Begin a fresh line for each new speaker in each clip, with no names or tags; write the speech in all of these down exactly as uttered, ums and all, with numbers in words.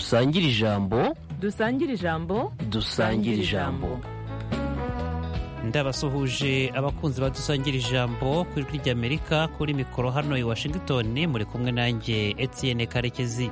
dusangire ijambo
dusangire ijambo
dusangire ijambo.
ndabasuhuje abakunzi badusangira ijambo ku ijwi ry'Amerika, kuri mikoro hano i Washington muri kumwe nanjye Etienne Karekezi.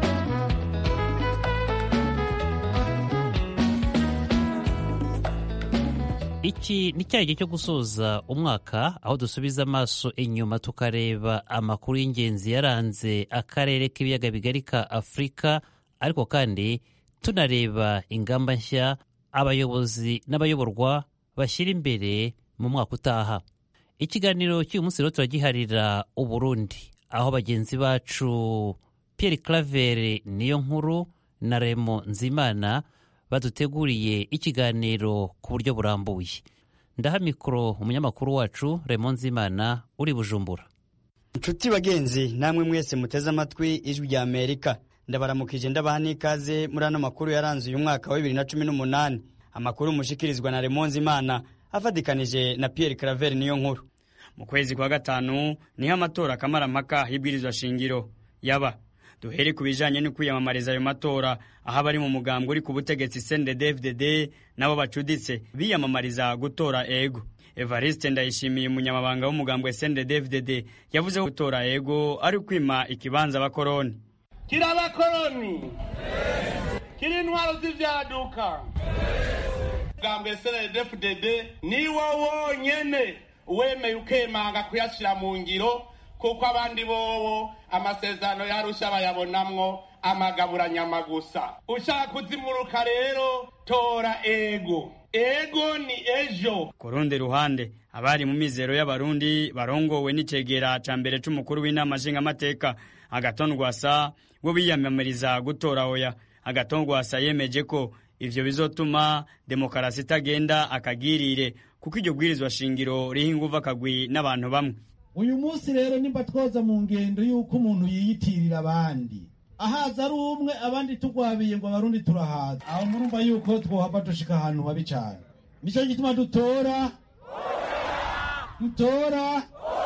Iki ni cya gihe cyo gusoza umwaka, aho dusubiza amaso inyuma tukareba amakuru y'ingenzi yaranze akarere k'ibiyaga bigari ka Afurika, ariko kandi tunareba ingamba nshya abayobozi n'abayoborwa bashyira imbere mu mwaka utaha. Ikiganiro cy'uyu munsi rero turagiharira Uburundi, aho bagenzi bacu Pierre Claver Niyonkuru na Remo Nzimana baduteguriye ikiganiro ku buryo burambuye. Ndaha mikoro umunyamakuru wacu Remo Nzimana uri Bujumbura.
Nshuti bagenzi, namwe mwese muteze amatwi ijwi rya Amerika, ndabaramukije ndabaha n'ikaze muri ano makuru yaranze uyu mwaka wa bibiri na cumi n'umunani. Amakuru mushikirizwa na Remo Nzimana afadikanije na Pierre Claver Niyonkuru. Mu kwezi kwa gatanu niho amatora kamarampaka y'ibwirizwa shingiro yaba. Duhere ku bijanye no kwiyamamariza ayo matora, aho abari mu mugambwe uri ku butegetsi C N D D F D D nabo bacuditse biyamamariza gutora ego. Evariste Ndayishimiye, umunyamabanga w'umugambwe C N D D F D D, yavuze ko gutora ego ari kwima ikibanza abakoroni.
Kira abakoroni, kiri intwaro z'ivyaduka. Mugambwe C N D D F D D niwo wonyene wemeye ukemanga kuyashira mu ngiro, kuko abandi bobo amasezerano yarusha bayabonamwo amagaburanyama gusa. Ushaka kuzimuruka rero tora ego. Ego ni ejo. Ku rundi ruhande, abari mu mizero y'abarundi barongowe n'icegera ca mbere c'umukuru w'inama nshingamateka Agathon Rwasa bo biyamamariza gutora oya. Agathon Rwasa yemeje ko ivyo bizotuma demokarasi itagenda akagirire, kuko iryo bwirizwa shingiro riha inguvu akagwi n'abantu bamwe.
Uyu munsi rero nimba twoza mu ngendo yuko umuntu yiyitirira abandi, ahaza ari umwe abandi tugwabiye ngo abarundi turahaza, aho murumva yuko twohava dushika ahantu habi cyane. Nico gituma dutora dutora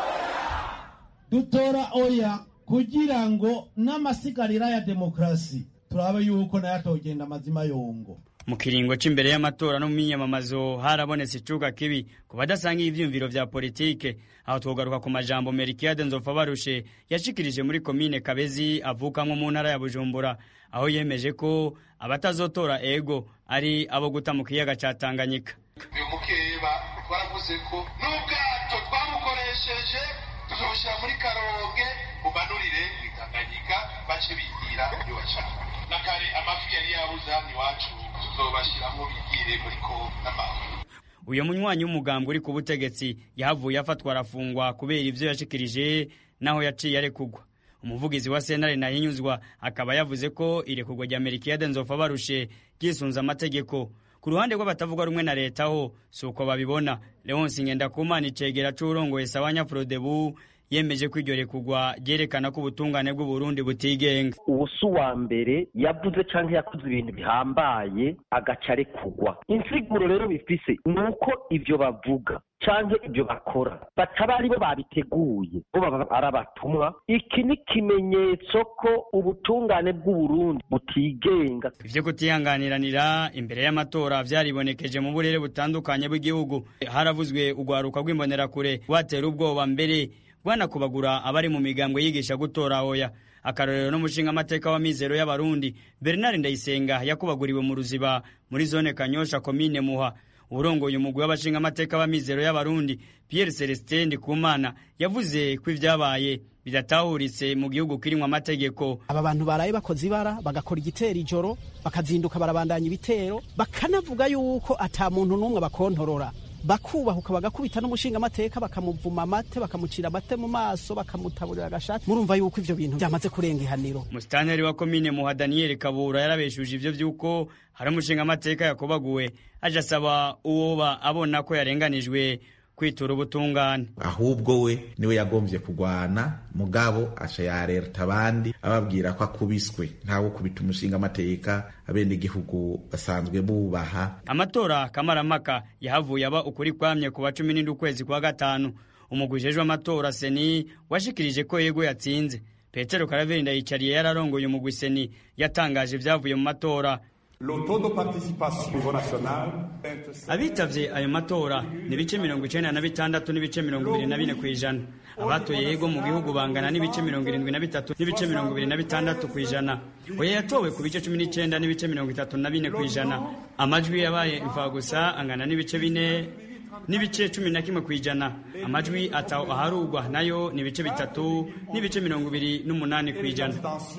dutora oya, kugira ngo n'amasigarira ya demokrasi turabe yuko nayo atogenda amazima yongo.
Mu kiringo c'imbere y'amatora no miyamamazo harabonetse icuka kibi ku badasanga ivyumviro vya politike, aho twogaruka ku majambo Melchiade Nzofabarushe yashikirije muri komine Kabezi avukamwo mu ntara ya Bujumbura, aho yemeje ko abatazotora ego ari abo guta mu kiyaga ca Tanganyika.
Uyu mukeba twaravuze ko n'ubwato twamukoresheje tuzobushira muri Karonge ubanurire mu Tanganyika bace bigira iyo bashaka. Nakare amafi yari yabuze hano iwacu tuzobashiramo bigire muri ko n'amahoro.
Uyo munywanyi w'umugambwe uri ku butegetsi yahavuye afatwa arafungwa kubera ivyo yashikirije, naho yaciye arekugwa. Umuvugizi wa Sentare Nahinyuzwa akaba yavuze ko irekugwa rya Melchiade Nzofabarushe ryisunze amategeko. Ku ruhande rw'abatavuga rumwe na leta ho suko babibona. Leonce Ngendakumana, icegera c'urongoye Sawanya Frodebu, yemeje ko iryo rekugwa ryerekana ko ubutungane bw'u Burundi butigenga.
Ubusu wa mbere yavuze canke yakoze ibintu bihambaye agaca rekugwa. Insiguro rero bifise nuko ivyo bavuga canke ibyo bakora bataba ari bo babiteguye, bo baba arabatumwa. Iki ni kimenyetso ko ubutungane bw'u Burundi butigenga.
Ivyo kutihanganiranira imbere y'amatora vyaribonekeje mu burere butandukanye bw'igihugu. Haravuzwe ugwaruka rw'imbonerakure watera ubwoba mbere bwana kubagura abari mu migambwe yigisha gutora oya. Akarorero n'umushinga amateka wa mizero y'abarundi Bernard Ndayisenga yakubaguriwe mu Ruziba muri zone Kanyosha komine Muha. Urongoye umugwi w'abashinga amateka wa mizero y'abarundi Pierre Celestin Ndikumana yavuze ko ivyabaye bidatahuritse mu gihugu kirimwe amategeko.
Aba bantu baraye bakoze ibara bagakora igitero ijoro bakazinduka barabandanya ibitero, bakanavuga yuko ata muntu n'umwe bakontorora, bakubahuka bagakubita n'umushinga amateka bakamuvuma amate bakamucira amate mu maso bakamutaburira agashati. Murumva yuko ivyo bintu byamaze kurenga ihaniro.
Musitanteri wa komine Muha Daniel Kabura yarabeshuje ivyo vyuko hari umushinga amateka yakobaguwe, aje asaba uwoba abona ko yarenganijwe kwitura ubutungane.
Ahubwo we niwe yagombye kugwana, mugabo aca yarerta abandi ababwira ko akubiswe, ntawo kubita umushinga amateka abende igihugu basanzwe bubaha.
Amatora kamarampaka yahavuye aba ukuri kwamye ku wa cumi n'indwi ukwezi kwa gatanu. Umugwi ujejwe amatora Seni washikirije ko yego yatsinze. Petero Karaveri Ndayicariye yararongoye umugwi seni yatangaje ivyavuye mu matora. Abitavye ayo matora ni bice mirongo icenda na bitandatu n'ibice mirongo ibiri na bine kw'ijana. Abatoye yego mu gihugu bangana n'ibice mirongo irindwi na bitatu n'ibice mirongo ibiri na bitandatu kw'ijana. Oya yatowe ku bice cumi n'icenda n'ibice mirongo itatu na bine kw'ijana. Amajwi yabaye imfagusa angana n'ibice bine n'ibice cumi na kimwe kw'ijana. Amajwi ataho aharugwa nayo ni bice bitatu n'ibice mirongo ibiri n'umunani kw'ijana.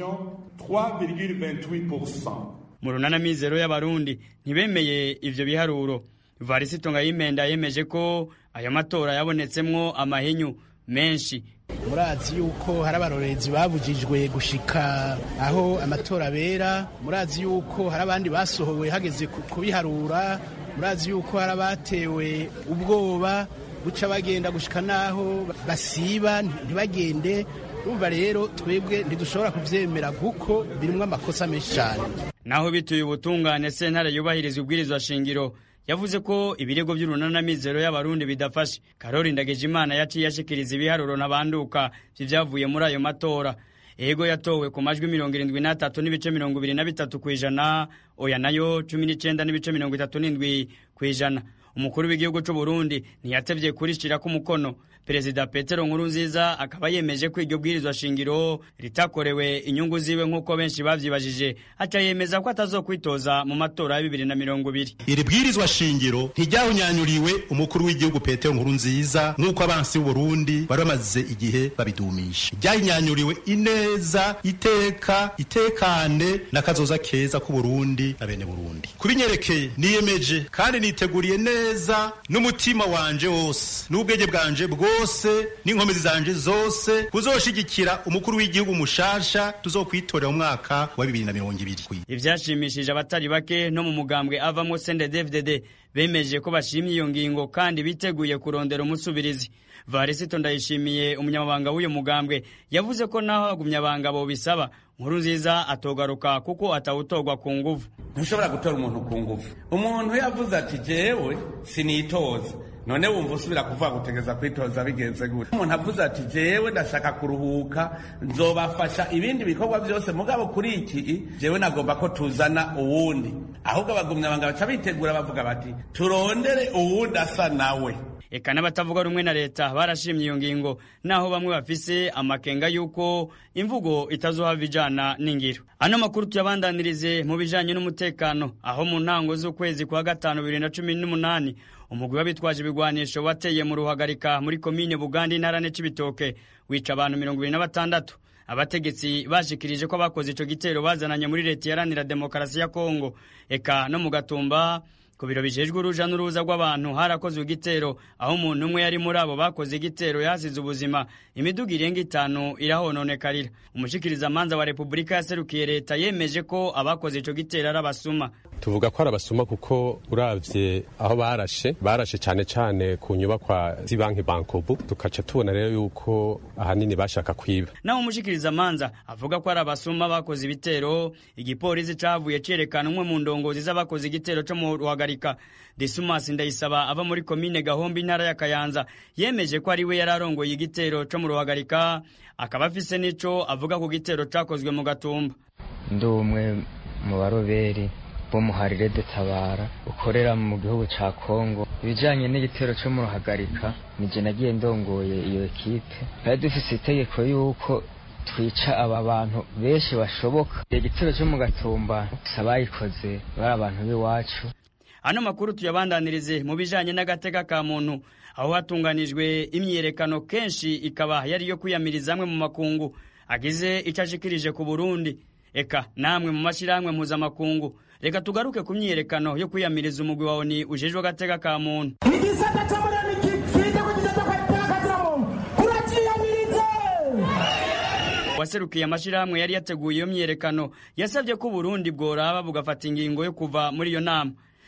Mu runana mizero y'abarundi ntibemeye ivyo biharuro. Varisito Ngayimenda yemeje ko aya matora yabonetsemwo amahenyu menshi.
Murazi yuko hari abarorezi babujijwe gushika aho amatora bera, murazi yuko hari abandi basohowe hageze kubiharura, murazi yuko hari abatewe ubwoba buca bagenda gushika naho basiba ntibagende. Urumva rero twebwe ntidushobora kuvyemera kuko birimwo amakosa menshi cyane.
Naho bituye ubutungane sentare yubahiriza ubwirizwa shingiro yavuze ko ibirego by'urunana mizero y'abarundi bidafashe. Karori Ndagijimana yaciye yashikiriza ibiharuro nabanduka vy'ivyavuye muri ayo matora. Ego yatowe ku majwi mirongo irindwi na tatu n'ibice mirongo ibiri na bitatu kw'ijana, oya nayo cumi n'icenda n'ibice mirongo itatu n'indwi kw'ijana. Umukuru w'igihugu c'u Burundi ntiyatevye kurishirako umukono. Perezida Petero Nkurunziza akaba yemeje ko iryo bwirizwa shingiro ritakorewe inyungu ziwe nk'uko benshi bavyibajije, aca yemeza ko atazokwitoza mu matora ya bibiri na mirongo ibiri.
Iri bwirizwa shingiro ntiryawunyanyuriwe umukuru w'igihugu Petero Nkurunziza nk'uko abansi b'u Burundi bari bamaze igihe babidumisha. Ryanyanyuriwe ineza, iteka, itekane n'akazoza keza ku Burundi na bene Burundi. Kubinyerekeye niyemeje kandi niteguriye neza n'umutima wanje wose n'ubwenge bwanje bwo bose n'inkomezi zanje zose kuzoshigikira umukuru w'igihugu mushasha tuzokwitorera mu mwaka wa bibiri na mirongo ibiri.
Ivyashimishije abatari bake no mu mugambwe avamwo C N D D F D D bemeje ko bashimye iyo ngingo kandi biteguye kurondera umusubirizi. Varisito Ndayishimiye umunyamabanga w'uyo mugambwe yavuze ko naho agumyabanga bo bisaba Nkurunziza atogaruka kuko atawutogwa ku nguvu.
Ntushobora gutora umuntu ku nguvu. Umuntu yavuze ati jewe sinitoza. None wumva usubira kuvuga gutegeza kwitoza bigenze gute? Umuntu avuze ati jewe ndashaka kuruhuka, nzobafasha ibindi bikorwa byose, mugabo kuri iki jewe nagomba ko tuzana uwundi. Ahubwo abagumya banga baca bitegura bavuga bati turondere uwundi asa nawe.
Eka n'abatavuga rumwe na leta barashimye iyo ngingo, naho bamwe bafise amakenga yuko imvugo itazohava ijana n'ingiro. Ano makuru tuyabandanirize mu bijanye n'umutekano, aho mu ntango z'ukwezi kwa gatanu bibiri na cumi n'umunani umugwi w'abitwaje ibigwanisho wateye mu Ruhagarika muri komine Buganda intara ya Cibitoke wica abantu mirongo ibiri na batandatu. Abategetsi bashikirije ko bakoze ico gitero bazananye muri leta yaranira demokarasi ya Kongo. Eka no mu Gatumba ku biro bijejwe uruja n'uruza rw'abantu harakozwe igitero, aho umuntu umwe yari muri abo bakoze igitero yasize ubuzima, imiduga irenga itanu irahononekarira. Umushikiriza manza wa Republika yaserukiye leta yemeje ko abakoze ico gitero ari abasuma.
Tuvuga ko arabasuma kuko uravye aho barashe barashe cyane cyane ku nyubakwa z'ibanki Bankobu, tukaca tubona rero yuko ahanini bashaka kwiba.
Naho umushikiriza manza avuga ko ari abasuma bakoze ibitero, igipolisi cavuye cerekana umwe mu ndongozi z'abakoze igitero cyo mu Ruhagarika. Dismas Ndayisaba ava muri komine Gahombe intara ya Kayanza yemeje ko ari we yararongoye igitero cyo mu Ruhagarika, akaba afise nico avuga ku gitero cakozwe mu Gatumba.
Ndumwe mu baroberi bo muharire dutabara ukorera mu gihugu ca Kongo. Ibijanye n'igitero cyo mu Ruhagarika nije nagiye ndongoye iyo ekipe, kandi dufise itegeko yuko twica aba bantu benshi bashoboka. Igitero cyo mu Gatumba sabayikoze bari abantu b'iwacu.
Ano makuru tuyabandanirize mu bijanye n'agateka ka muntu, aho hatunganijwe imyerekano kenshi ikaba yari yo kwiyamiriza amwe mu makungu agize icashikirije ku Burundi. Eka namwe mu mashiramwe mpuzamakungu, reka tugaruke ku myerekano yo kwiyamiriza umugwi wa O N U ujejwe agateka ka muntu. Waserukiye amashiramwe yari yateguye iyo myerekano yasabye ko Burundi bworaba bugafata ingingo yo kuva muri iyo nama.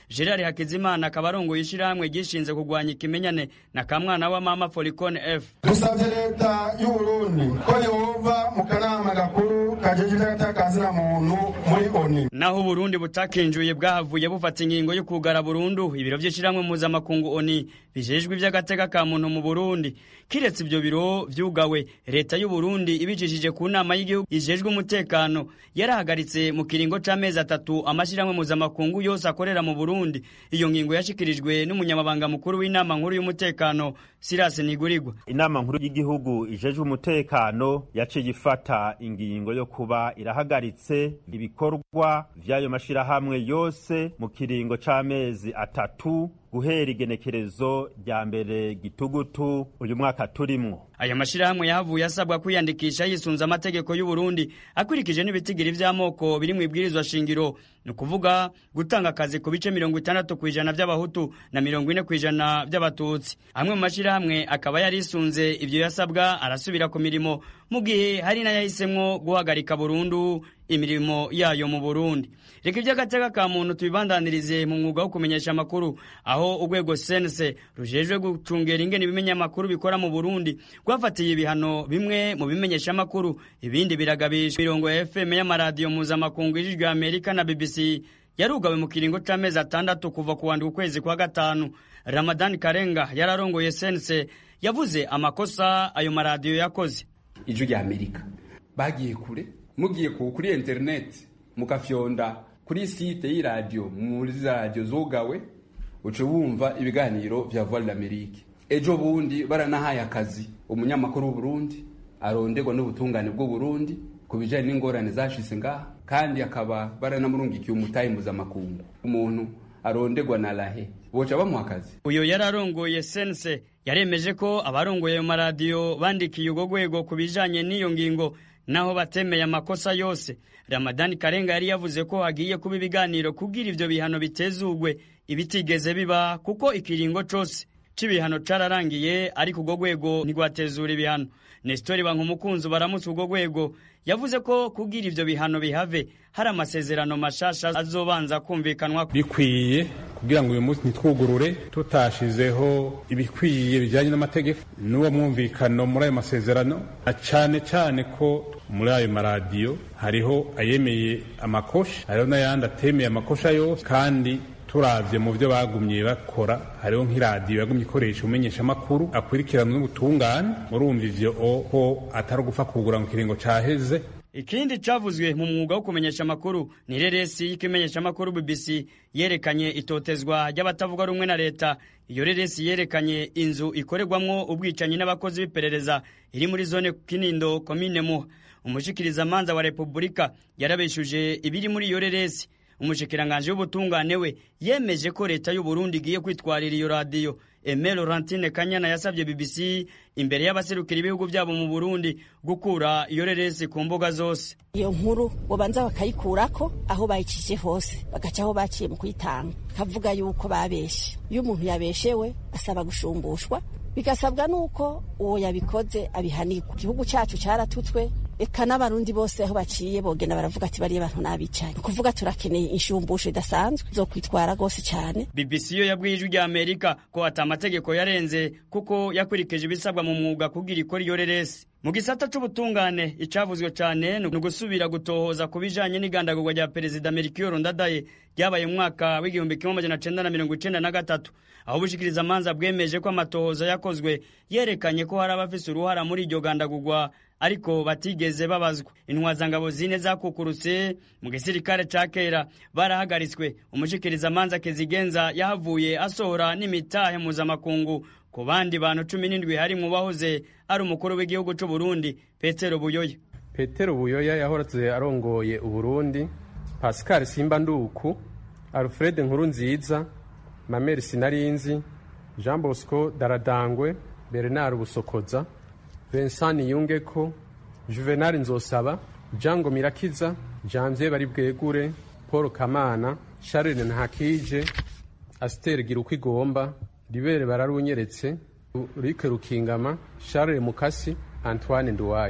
Gerard Hakizimana akaba arongoye ishirahamwe gishinze kugwanya ikimenyane na kamwana wa mama Folicon F.
Dusabye leta y'u Burundi ko yova mu kanama gakuru kajeje cy'agatakaza muntu muri ONU.
Naho Burundi butakenjuye bwahavuye bufata ingingo yo kugara burundu ibiro by'ishiramwe mpuzamakungu ONU bijejwe iby'agateka ka muntu mu Burundi. Kiretse ibyo biro vyugawe, leta y'u Burundi ibicishije ku nama y'igihugu ijejwe umutekano yarahagaritse mu kiringo c'amezi atatu amashiramwe mpuzamakungu yose akorera mu Burundi. Iyo ngingo yashikirijwe n'umunyamabanga mukuru w'inama nkuru y'umutekano Silas Nigurirwa.
Inama nkuru y'igihugu ijejwe umutekano yaciye ifata ingingo yo kuba irahagaritse ibikorwa vy'ayo mashirahamwe yose mu kiringo c'amezi atatu guhera igenekerezo rya mbere gitugutu uyu mwaka turimwo.
Aya mashirahamwe yahavuye asabwa kwiyandikisha yisunze amategeko y'u Burundi akurikije n'ibitigiri vy'amoko biri mu ibwirizwa shingiro, no kuvuga gutanga akazi ku bice mirongo itandatu kwijana by'abahutu na mirongo ine kwijana by'abatutsi. Amwe mu mashirahamwe akaba yari isunze ivyo yasabwa arasubira ku mirimo, mu gihe hari n'ayahisemwo guhagarika burundu imirimo yayo mu Burundi. Reka iby'agateka ka muntu tubibandanirize mu mwuga wo kumenyesha amakuru, aho urwego C N C rujejwe gucungera ingene ibimenya amakuru bikora mu Burundi rwafatiye ibihano bimwe mu bimenyesha amakuru, ibindi biragabisha. Mirongo F M y'amaradiyo mpuzamakungu y'ijwi Amerika na B B C yarugawe mu kiringo c'amezi atandatu kuva ku wandwi ukwezi kwa gatanu. Ramadan Karenga yararongoye C N C yavuze amakosa ayo maradiyo yakoze.
Ijwi Amerika bagiye kure, mugiye ku kuri internet mukafyonda kuri site y'iradio muri radio zogawe uce wumva ibiganiro vya Voix d'Amérique. Ejo bundi baranahaye akazi umunyamakuru w'u Burundi arondegwa n'ubutungane bw'u Burundi kubijanye n'ingorane zashise ngaha, kandi akaba baranamurungikiye umutayi mpuzamakungu. Umuntu arondegwa na lahe boca bamuha akazi.
Uyo yararongoye C N C yaremeje ko abarongoye ayo maradiyo bandikiye ugo rwego kubijanye n'iyo ngingo naho batemeye amakosa yose. Ramadan Karenga yari yavuze ko hagiye kuba ibiganiro kugira ivyo bihano bitezugwe ibitigeze biba, kuko ikiringo cose c'ibihano cararangiye ariko ugo rwego ntigwatezura ibihano. Nestor Bankumukunzi baramutse ugo rwego yavuze ko kugira ivyo bihano bihave hari amasezerano mashasha azobanza kumvikanwa
bikwiye kugira ngo uyu munsi nitwugurure tutashizeho ibikwiye bijanye n'amategeko n'uwo mwumvikano muri ayo masezerano, cyane cyane ko muri ayo maradiyo hariho ayemeye amakosha hariho n'ayandi atemeye amakosha yose, kandi turavye mu byo bagumye bakora hariho nk'iradiyo yagumye ikoresha umenyesha amakuru akurikirana n'ubutungane. Murumva ivyo ko atari gupfa kugura mu kiringo caheze.
Ikindi cavuzwe mu mwuga wo kumenyesha amakuru ni reresi y'ikimenyesha amakuru B B C yerekanye itotezwa ry'abatavuga rumwe na leta. Iyo reresi yerekanye inzu ikorerwamwo ubwicanyi n'abakozi b'iperereza iri muri zone Kinindo komine Muha. Umushikiriza manza wa Republika yarabeshuje ibiri muri iyo reresi. Umushikiranganje w'ubutungane we yemeje ko leta y'u Burundi igiye kwitwarira iyo radio. Aimé Laurentine Kanyana yasabye B B C imbere y'abaserukira ibihugu byabo mu Burundi gukura iyo reresi ku mbuga zose.
Iyo nkuru bobanza bakayikurako aho bayikije hose bagaca aho baciye mu kwitanga, kavuga yuko babeshe. Iyo umuntu yabeshewe asaba gushumbushwa, bigasabwa nuko uwo yabikoze abihanirwa. Igihugu cyacu cyaratutswe, eka n'abarundi bose aho baciye bogenda baravuga ati bari abantu nabicaye. Kuvuga turakeneye inshumbusho idasanzwe zo kwitwara gose cyane.
B B C yo yabwiye ijwi Amerika ko atamategeko yarenze kuko yakurikije ibisabwa mu mwuga kugira ikora iyo reresi. Mu gisata c'ubutungane icavuzwe cyane no gusubira gutohoza kubijanye n'igandagurwa rya Perezida Melchior Ndadaye ryabaye mu mwaka w'igihumbi kimwe amajana cenda na mirongo icenda na gatatu, aho bushikiriza manza bwemeje ko amatohoza yakozwe yerekanye ko hari abafise uruhara muri iryo gandagurwa ariko batigeze babazwa. Intwazangabo zine zakukurutse mu gisirikare ca kera barahagaritswe. Umushikiriza manza Kezigenza yahavuye asohora n'imitahe mpuzamakungu ku bandi bantu cumi n'indwi hari mu bahoze ari umukuru w'igihugu c'u Burundi Petero Buyoya.
Petero Buyoya yahoratse arongoye u Burundi, Pascal Simba Nduku, Alfred Nkurunziza, Mameri Sinarinzi, Jean Bosco Daradangwe, Bernard Busokoza, Vincent Yungeko, Juvenal Nzosaba, Jango Mirakiza, Janvier Baribwegure, Paul Kamana, Charles Ntakije, Aster Girukwigomba, Libere Bararunyeretse, Rike Rukingama, Charles Mukasi, Antoine Nduwaye.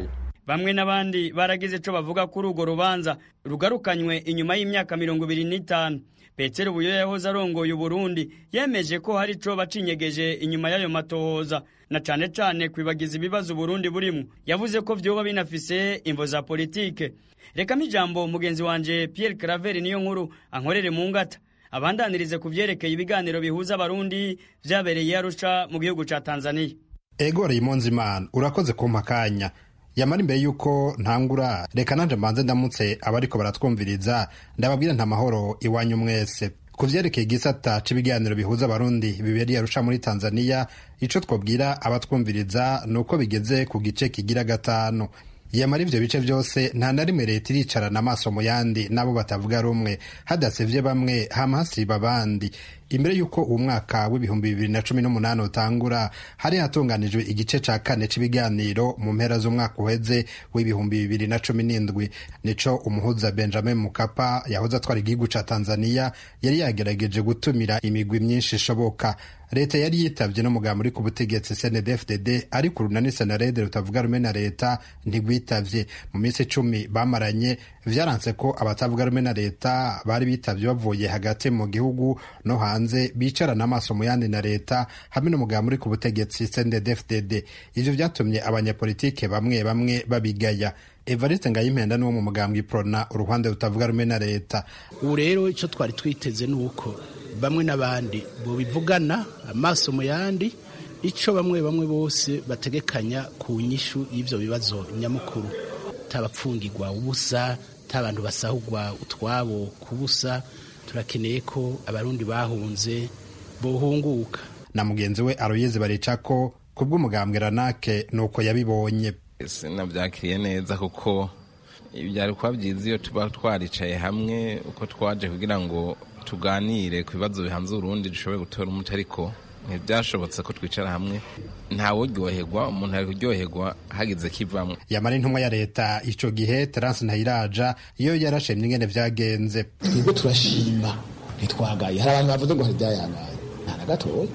bamwe n'abandi baragize ico bavuga kuri urwo rubanza rugarukanywe inyuma y'imyaka mirongo ibiri n'itanu. Petero Buyoya yahoze arongoye Uburundi yemeje ko hari ico bacinyegeje inyuma y'ayo matohoza na cane cane kwibagiza ibibazo Uburundi burimo. Yavuze ko vyoba binafise imvo za politike. Reka mijambo mugenzi wanje Pierre Claver niyo nkuru ankorere mu ngata abandanirize kuvyerekeye ibiganiro bihuza abarundi vyabereye Arusha mu gihugu ca Tanzania.
Ego Rayimonzimana urakoze kumpa kanya. Yamara imbere yuko ntangura reka nanje mbanze ndamutse abariko baratwumviriza ndababwira nta mahoro iwanyu mwese. Kuvyerekeye igisata c'ibiganiro bihuza abarundi bibereye Arusha muri Tanzania, ico twobwira abatwumviriza nuko bigeze ku gice kigira gatanu. Yamara ivyo bice vyose nta na rimwe leta iricarana amaso mu yandi nabo batavuga rumwe, hadasevye bamwe hama hasiba abandi. Imbere yuko uwo mwaka w'ibihumbi bibiri na cumi n'umunani utangura hari hatunganijwe igice ca kane c'ibiganiro mu mpera z'umwaka uheze w'ibihumbi bibiri na cumi n'indwi. Nico umuhuza Benjamin Mkapa yahoze atwara igihugu ca Tanzania yari yagerageje gutumira imigwi myinshi ishoboka. Leta yari yitavye n'umugambi uri ku butegetsi C N D D F D D ariko urunani Senarede rutavuga rumwe na leta ntigwitavye. Mu minsi icumi bamaranye vyaranse ko abatavuga rumwe na leta bari bitavye bavuye hagati mu gihugu no hanze bicarana amaso mu yandi na leta hamwe n'umugambi uri ku butegetsi C N D D F D D. Ivyo vyatumye abanyapolitike bamwe bamwe babigaya. Evariste Ngayimpenda n'uwo mu mugambi Prona uruhande rutavuga rumwe na leta.
Ubu rero ico twari twiteze nuko bamwe n'abandi bo bivugana amaso mu yandi ico bamwe bamwe bose bategekanya ku nyishu y'ivyo bibazo nyamukuru, tabapfungirwa ubusa, tabantu basahugwa utwabo kubusa. Turakeneye ko abarundi bahunze bohunguka.
Na mugenzi we Aloyeze Baricako kubw'umugambwe Ranake nuko yabibonye.
Sinavyakiriye neza kuko ibyari kuba byiza iyo tuba twaricaye hamwe uko twaje kugira ngo tuganire ku bibazo bihanze Urundi dushobore gutora umuti, ariko ntibyashobotse ko twicara hamwe. Ntawe uryoherwa, umuntu ari kuryoherwa hagize kivamwe.
Yamara intumwa ya leta ico gihe Terence Ntayiraja iyo yarashemye ingene vyagenze.
Twebwe turashima ntitwagaye, hari abantu bavuze ngo ntibyayangaye, nta na gatoya.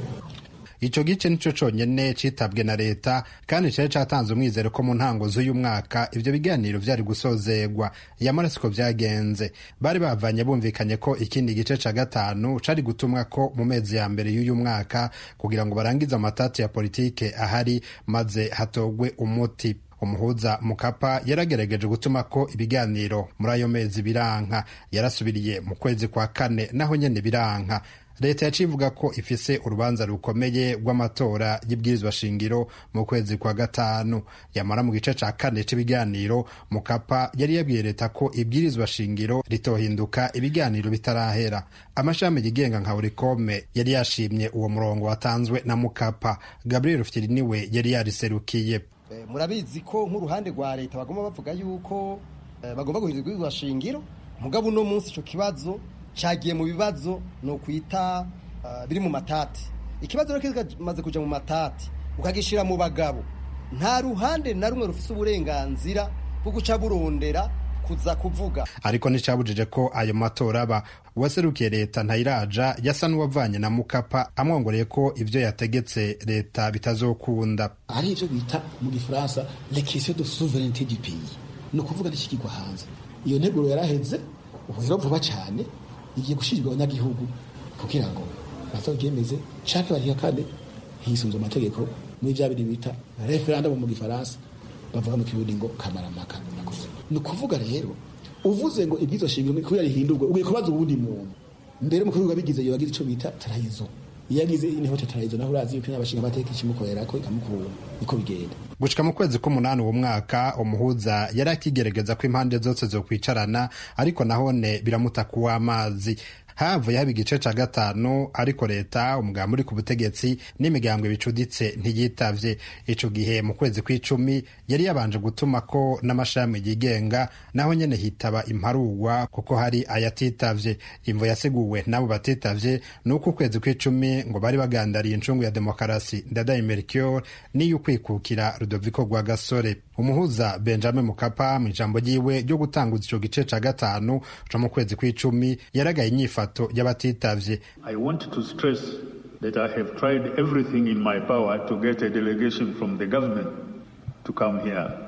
Ico gice nico conyene citabwe na leta kandi cari catanze umwizero ko mu ntango z'uyu mwaka ivyo biganiro vyari gusozegwa. Yamara siko vyagenze. Bari bavanye bumvikanye ko ikindi gice ca gatanu cari gutumwa ko mu mezi ya mbere y'uyu mwaka kugira ngo barangize amatati ya politike ahari maze hatogwe umuti. Umuhuza Mkapa yaragerageje gutuma ko ibiganiro muri ayo mezi biranka. Yarasubiriye mu kwezi kwa kane naho nyene biranka. Leta yacivuga ko ifise urubanza rukomeye rw'amatora y'ibwirizwa shingiro mu kwezi kwa gatanu. Yamara mu gice ca kane c'ibiganiro Mkapa yari yabwiye leta ko ibwirizwa shingiro ritohinduka ibiganiro bitarahera. Amashami yigenga nka Urikome yari yashimye uwo murongo watanzwe na Mkapa. Gabriel Rufyiri niwe yari yariserukiye.
E, murabizi ko nk'uruhande rwa leta bagomba bavuga yuko e, bagomba guhindura ibwirizwa shingiro, mugabo uno munsi ico kibazo cagiye mu bibazo no kwita uh, biri mu matati. Ikibazo rero kimaze kuja mu matati ukagishira mu bagabo, nta ruhande na rumwe rufise uburenganzira bwo guca burondera kuza kuvuga.
Ariko nicabujije ko ayo matora aba. Uwaserukiye leta Ntayiraja yasa n'uwavanye na Mkapa amwongoreye ko ivyo yategetse leta bitazokunda.
Ari ivyo bita mu Gifaransa les questions de souveraineté du pays, no kuvuga n'ikigwa hanze. Iyo nteguro yaraheze ubu rero vuba cyane igiye gushyirirwa abanyagihugu kugira ngo bazogemeze canke barihakane hisunze amategeko muri vya bindi bita referendum mu Gifaransa, bavuga mu Kirundi ngo kamarampaka. Ni ukuvuga rero uvuze ngo ibwizo shingiro kugira rihindurwe ugiye kubaza ubundi muntu mbere mu kubivuga bigize iyo bagize ico bita tarayizo. Yagize niho tarayizo naho urazi yuko n'abashinga amateka ikimukorera ko ikamukura niko bigenda.
Gushika mu kwezi k'umunani uwo mwaka umuhuza yari akigerageza ko impande zose zo kwicarana, ariko nahone biramuta kuwa amazi. Havuye haba igice ca gatanu, ariko leta umugambi uri ku butegetsi n'imigambwe bicuditse ntiyitavye. Ico gihe mu kwezi kw'icumi yari yabanje gutuma ko n'amashami yigenga naho nyene hitaba imparugwa kuko hari ayatitavye. Imvo yasiguwe nabo batitavye nuko ukwezi kw'icumi ngo bari bagandariye incungu ya demokarasi Ndadaye Melchior niyo kwikukira Rudoviko Rwagasore. Umuhuza Benjamin Mkapa mu ijambo ryiwe ryo gutanguza ico gice ca gatanu co mu kwezi kw'icumi yaragaye inyifato y'abatitavye.
I want to stress that I have tried everything in my power to get a delegation from the government to come here.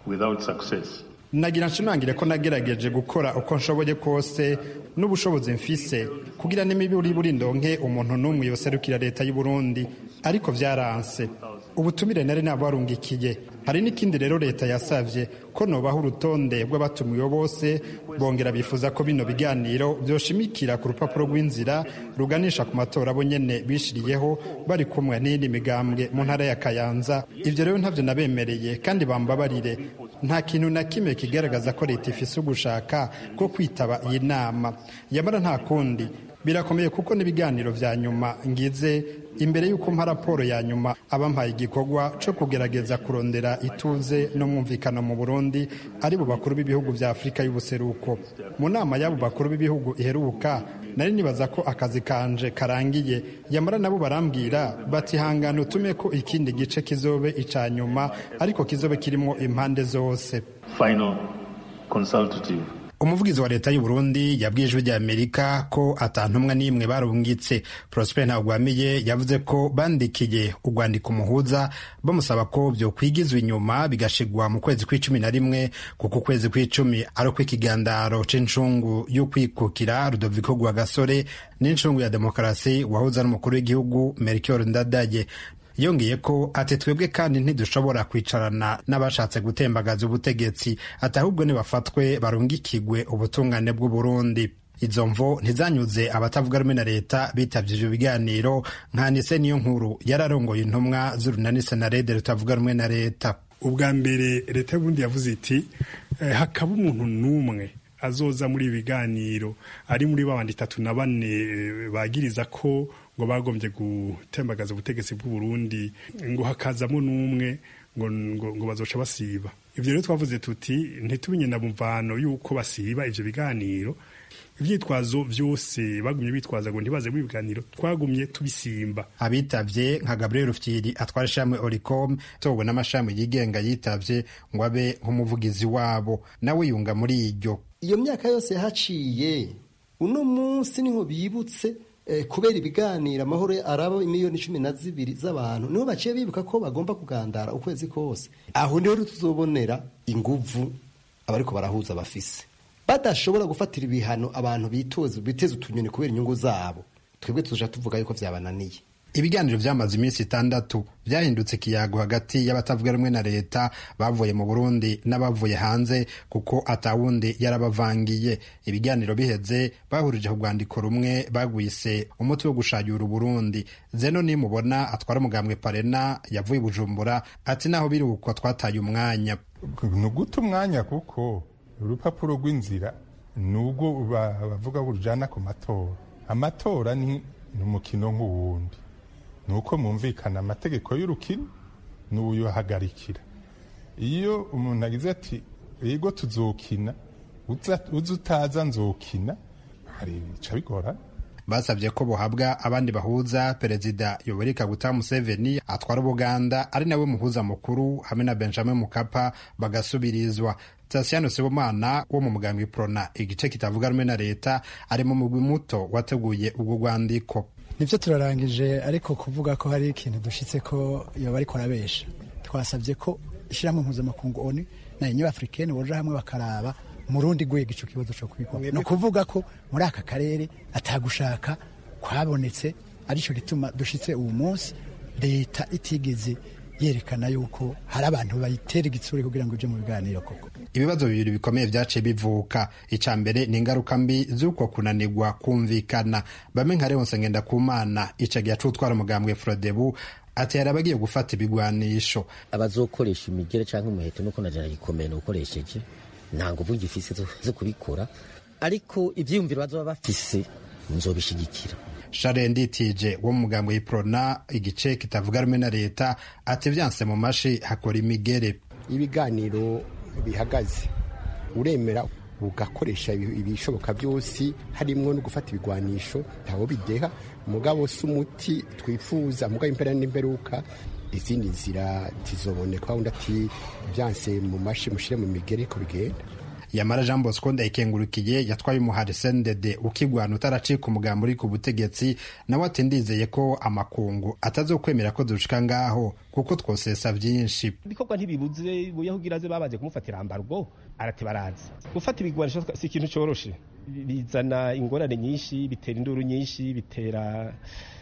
without success.
nagira nshimangire ko nagerageje gukora uko nshoboye kose n'ubushobozi mfise kugira n'imiburi buri ndonke umuntu n'umwe yoserukira leta y'u Burundi ariko vyaranse ubutumire nari nabarungikiye hari n'ikindi rero leta yasavye ko nobaho urutonde rw'abatumiwe bose bongera bifuza ko bino biganiro vyoshimikira ku rupapuro rw'inzira ruganisha ku matora bo nyene bishiriyeho bari kumwe n'indi migambwe mu ntara ya Kayanza. Ivyo rero ntavyo nabemereye kandi bambabarire, nta kintu na kimwe kigaragaza ko leta ifise ugushaka ko kwitaba iyi nama. Yamara nta kundi birakomeye kuko n'ibiganiro vya nyuma ngize imbere y'uko mpa raporo ya nyuma abampaye igikorwa co kugerageza kurondera ituze no mwumvikano mu Burundi ari bo bakuru b'ibihugu vya Afrika y'ubuseruko. Mu nama y'abo bakuru b'ibihugu iheruka nari nibaza ko akazi kanje karangiye, yamara nabo barambwira bati hangana utume ko ikindi gice kizobe ica nyuma ariko kizobe kirimo impande zose.
Final consultative.
Umuvugizi wa leta y'u Burundi yabwiye ijwi rya Amerika ko atantumwa n'imwe barungitse. Prosper Ntagwamiye yavuze ko bandikiye urwandiko umuhuza bamusaba ko byo kwigizwa inyuma bigashigwa mu kwezi kw'icumi na rimwe kuko ukwezi kw'icumi ari ukw'ikigandaro c'incungu y'ukwikukira Rudoviko Rwagasore n'incungu ya demokarasi wahuza n'umukuru w'igihugu Melchior Ndadaye. Yongeye ko ati twebwe kandi ntidushobora kwicarana n'abashatse gutembagaza ubutegetsi, atahubwo nibafatwe barungikigwe ubutungane bw'u Burundi. Izo mvo ntizanyuze abatavuga rumwe na leta bitavye ivyo biganiro nka Nise niyo nkuru yararongoye intumwa z'urunani Senarede rutavuga rumwe na leta.
Ubwa mbere leta y'Uburundi yavuze iti eh, hakaba umuntu n'umwe azoza muri ibiganiro ari muri babandi itatu na bane bagiriza ko ngo bagombye gutembagaza ubutegetsi bw'u Burundi ngo hakazamo n'umwe ngo ngo, ngo bazoca basiba. Ivyo rero twavuze tuti ntitubinye na bumvano yuko basiba ivyo biganiro. Ivyitwazo vyose bagumye bitwaza ngo ntibaze mu biganiro twagumye tubisimba.
Abitavye nka Gabriel Rufyiri atwara ishamwe Oricom towe n'amashami yigenga yitavye ngo abe nk'umuvugizi wabo nawe yunga muri iryo.
Iyo myaka yose haciye uno munsi niho bibutse eh, kubera ibiganiro amahoro arabo imiliyoni cumi na zibiri z'abantu niho baciye bibuka ko bagomba kugandara ukwezi kose. Aho niho tuzobonera inguvu abariko barahuza bafise badashobora gufatira ibihano abantu bitoza biteze utunyoni kubera inyungu zabo. Twebwe tuja tuvuga yuko vyabananiye.
Ibiganiro vyamaze iminsi itandatu vyahindutse kiyago hagati y'abatavuga rumwe na leta bavuye mu Burundi n'abavuye hanze kuko atawundi yarabavangiye. Ibiganiro biheze bahurije ku rwandiko rumwe bagwise umuti wo gushayura Burundi. Zeno ni mubona atwara umugambwe Parena yavuye Bujumbura ati naho biri uko twataye umwanya.
Nuguta umwanya kuko urupapuro rw'inzira nubwo bavuga burujana ku matora. Amatora ni umukino nk'uwundi. Nuko mumvikana amategeko y'urukino n'uyuhagarikira. Iyo umuntu agize ati yego tuzokina uza utaza nzokina hari bica bigora.
Basabye ko bohabwa abandi bahuza Perezida Yoweri Kaguta Museveni atwara Buganda ari nawe muhuza mukuru hamwe na Benjamin Mkapa bagasubirizwa. Tasiano Sibomana wo mu mugambwe Prona igice kitavuga rumwe na leta ari mu mugwi muto wateguye ubwo rwandiko.
Nivyo turarangije ariko kuvuga ko hari ikintu dushitse ko yoba ariko arabesha. Twasabye ko ishiramwe mpuzamakungu ONU na Union Africaine boja hamwe bakaraba murundi gwega ico kibazo cyo kubikwa. No kuvuga ko muri aka karere atagushaka kwabonetse arico gituma dushitse uwo munsi leta itigeze yerekana yuko hari abantu bayitera igitsure kugira ngo ije mu biganiro koko.
Ibibazo bibiri bikomeye vyace bivuka. Ica mbere ni ingaruka mbi z'uko kunanirwa kumvikana. Bamwe nka Leonce Ngendakumana ica gihe acutwara umugambwe Frodebu ati yarabagiye gufata ibigwanisho.
Abazokoresha imigere canke umuheto nuko najana gikomeye no ukoresheje nta nguvu ngifise zo kubikora, ariko ivyiyumviro bazoba bafise nzobishigikira.
Sharendi Tije wo mugambwe Iprona igice kitavuga rumwe na leta ati vyanse mu mashi hakora imigere.
Ibiganiro bihagaze uremera ugakoresha ibishoboka byose harimo no gufata ibigwanisho ntawo bideha mugabo sumuti twifuza mugabo impera n'imperuka izindi nzira tizoboneka undi ati vyanse mu mashi mushire mu migere ko bigenda.
yamara Jean Bosco Ndayikengurukiye yatwaye umuhari C N D D ukigwana utaracika umugambi uri ku butegetsi nawe ati ndizeye ko amakungu atazokwemera ko dushika ngaho kuko twosesa vyinshi.
Ibikorwa ntibibuze buyahugiraze babaje kumufatira ambargo arati barazi gufata ibigwanisho si ikintu coroshe, bizana ingorane nyinshi, bitera induru nyinshi, bitera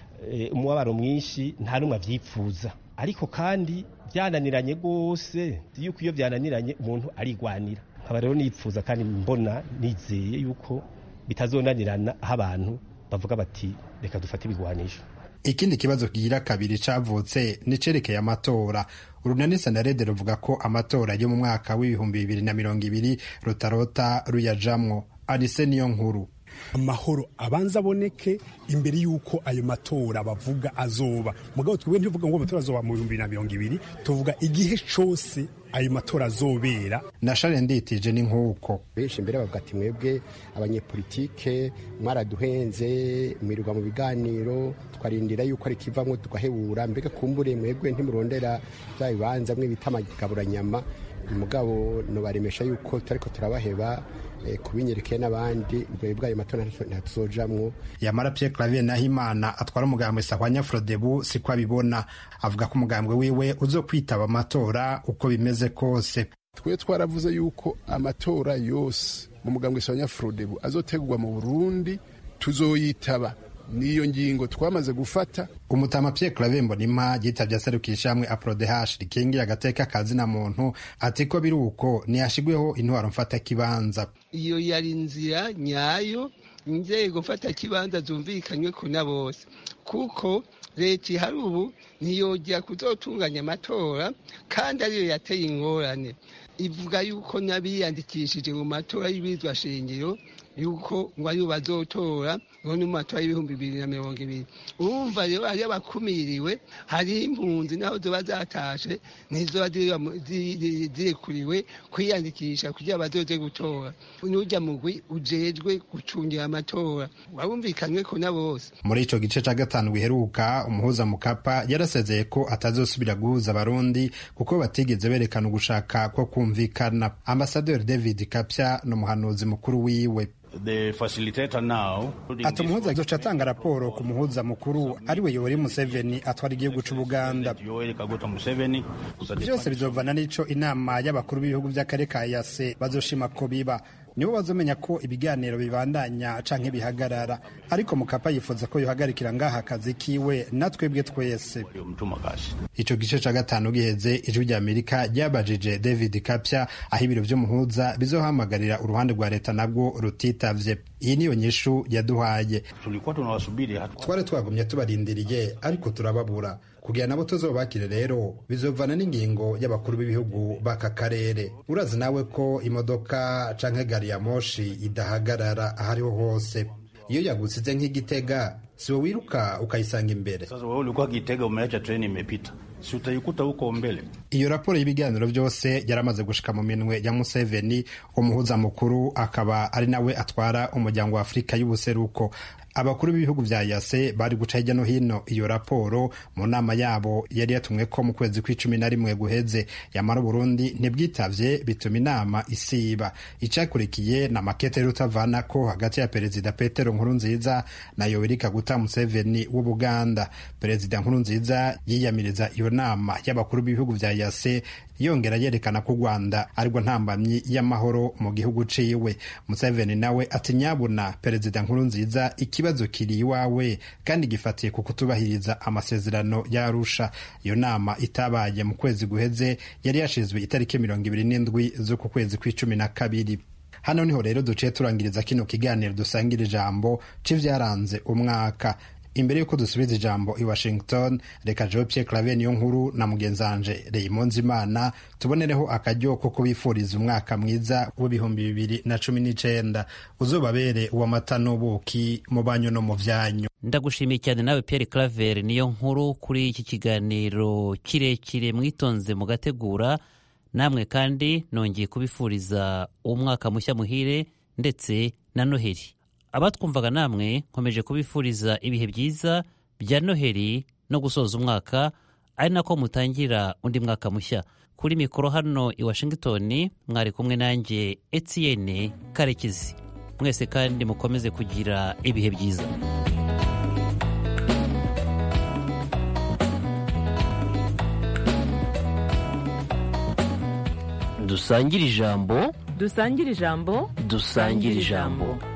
e, umubabaro mwinshi, nta numwe avyipfuza. Ariko kandi byananiranye gose, yuko iyo byananiranye umuntu arigwanira. Nkaba rero nipfuza kandi mbona nizeye yuko bitazonanirana aho abantu bavuga bati reka dufate ibigwanisho.
Ikindi kibazo kigira kabiri cavutse ni cerekeye amatora. Urunani Senarede ruvuga ko amatora yo mu mwaka w'ibihumbi bibiri na mirongo ibiri rutarota ruyajamwo. Arise niyo nkuru.
Amahoro abanza aboneke imbere yuko ayo matora bavuga azoba. Mugabo twebwe ntivuga ngo amatora azoba mu bihumbi bibiri na mirongo ibiri, tuvuga igihe cose ayo matora azobera.
Na Charles Nditije ni nkuko
benshi mbere bavuga ati mwebwe abanyepolitike mwaraduhenze mwirirwa mu biganiro twarindira yuko ari kivamwe tugahebura, mbega kumbure mwebwe ntimurondera bya bibanza mwe bita amagaburanyama. Mugabo no baremesha yuko tariko turabaheba e, kubinyerekeye n'abandi bwebwe ayo matora ntatuzojamwo.
Yamara Pierre Claver Nahimana atwara umugambwe Sahwanya Frodebu siko abibona, avuga ko umugambwe wiwe uzokwitaba amatora uko bimeze kose.
Twe twaravuze yuko amatora yose mu mugambwe Sahwanya Frodebu azotegurwa mu Burundi tuzoyitaba, niyo ngingo twamaze gufata.
Umutama Pierre Claver Mbonimpa yitavye aserukisha hamwe Aprodehash rikingira agateka kazi na muntu ati ko biri uko ntiyashigweho intwaro mfata kibanza.
Iyo yari inzira nyayo inzego mfata kibanza zumvikanywe kuna bose, kuko leta ihari ubu ntiyojya kuzotunganya amatora kandi ariyo yateye ingorane. Ivuga yuko n'abiyandikishije mu matora y'ibizwa shingiro yuko ngo ariyo bazotora ngo ni mu matora y'ibihumbi bibiri na mirongo ibiri. Urumva rero ari abakumiriwe, hari impunzi naho zoba zatashe ntizoba zirekuriwe kwiyandikisha kugira bazoze gutora. N'urya mugwi ujejwe gucungira amatora warumvikanywe ko na bose.
Muri ico gice ca gatanu giheruka umuhuza Mukapa yarasezeye ko atazosubira guhuza abarundi kuko batigeze berekana ugushaka ko kumvikana. Ambassadeur David Kapya n'umuhanuzi mukuru wiwe
The facilitator now
ati umuhuza azoca atanga raporo ku muhuza mukuru ariwe Yoweri Museveni atwara igihugu c'Ubuganda. Vyose bizovana n'ico inama y'abakuru b'ibihugu vy'akarere ka EAC bazoshima ko biba, nibo bazomenya ko ibiganiro bibandanya canke bihagarara. Ariko Mukapa yifuza ko yohagarikira ngaha akazi kiwe natwebwe twese. Ico gice ca gatanu giheze ijwi rya Amerika ryabajije David Kapya aho ibiro vy'umuhuza bizohamagarira uruhande rwa leta nabwo rutitavye. Iyi niyo nyishu yaduhaye.
Tulikuwa tunawasubiri,
twari twagumye tubarindiriye ariko turababura. Kugira nabo tuzobakire rero bizovana n'ingingo y'abakuru b'ibihugu baka karere. Urazi nawe ko imodoka canke gari ya moshi idahagarara ahariho hose. Iyo yagusize nk'Igitega siwe wiruka ukayisanga imbere.
Sasa wewe ulikuwa Gitega umeacha treni imepita, si utayikuta huko mbele.
Iyo raporo y'ibiganiro byose yaramaze gushika mu minwe ya Museveni, umuhuza mukuru akaba ari nawe atwara umuryango wa Afrika y'ubuseruko. Abakuru b'ibihugu vya E A C bari guca hirya no hino iyo raporo mu nama yabo yari yatumwe ko mu kwezi kw'icumi na rimwe guheze. Yamara Burundi ntibwitavye bituma inama isiba. Icakurikiye na makete rutavana ko hagati ya Perezida Petero Nkurunziza na Yoweri Kaguta Museveni w'Ubuganda. Perezida Nkurunziza yiyamiriza iyo nama y'abakuru b'ibihugu vya E A C yongera yerekana ko Rwanda ariko ntambamyi y'amahoro mu gihugu ciwe. Museveni nawe ati nyabuna Perezida Nkurunziza ikibazo kiri iwawe kandi gifatiye ku kutubahiriza amasezerano ya Arusha. Iyo nama itabaye mu kwezi guheze yari yashizwe itariki mirongo ibiri n'indwi z'uku kwezi kw'icumi na kabiri. Hano niho rero duciye turangiriza kino kiganiro dusangira ijambo c'ivyaranze umwaka. Imbere yuko dusubiza ijambo i Washington, reka Jean Pierre Claver niyo nkuru na mugenzanje Raymond Zimana tubonereho akaryo ko kubifuriza umwaka mwiza w'ibihumbi bibiri na cumi n'icenda uzobabere uw'amata n'ubuki mu banyu no mu vyanyu.
Ndagushimiye cyane nawe Pierre Claver niyo nkuru kuri iki kiganiro kirekire mwitonze mugategura. Namwe kandi nongeye kubifuriza umwaka mushya muhire ndetse na Noheli. Abatwumvaga namwe nkomeje kubifuriza ibihe byiza bya Noheli no gusoza umwaka, ari nako mutangira undi mwaka mushya. kuri mikoro hano i Washington mwari kumwe nanjye Etienne Karekezi. Mwese kandi mukomeze kugira ibihe byiza.
Dusangire ijambo
dusangire ijambo
dusangire ijambo